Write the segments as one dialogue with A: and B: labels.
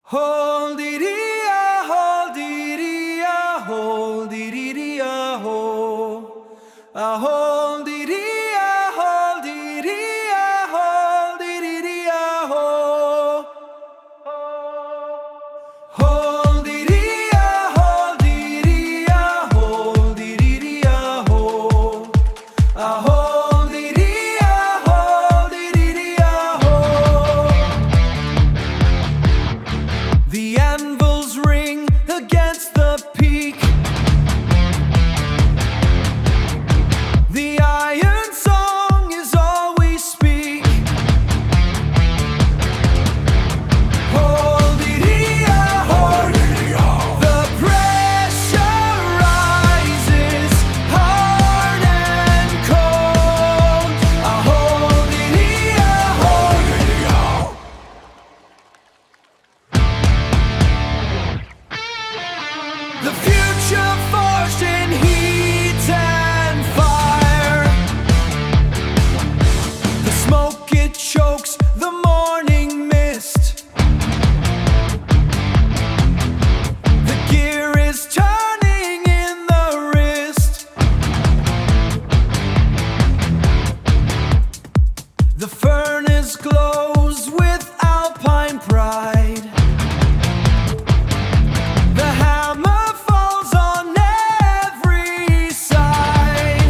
A: Hold it, hold it, hold it, hold. I hold it, hold it, hold it, hold. Hold it, hold it, hold it, hold. I hold it, hold it, hold. The anvils ring against the peak. The iron song is all we speak. Hold it here, hold it here. The pressure rises hard and cold. I hold it here, hold it here. The future forged in heat and fire. The smoke, it chokes the morning mist. The gear is turning in the wrist. The furnace glows with alpine pride. The hammer falls on every side.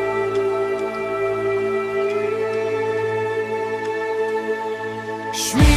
A: Shri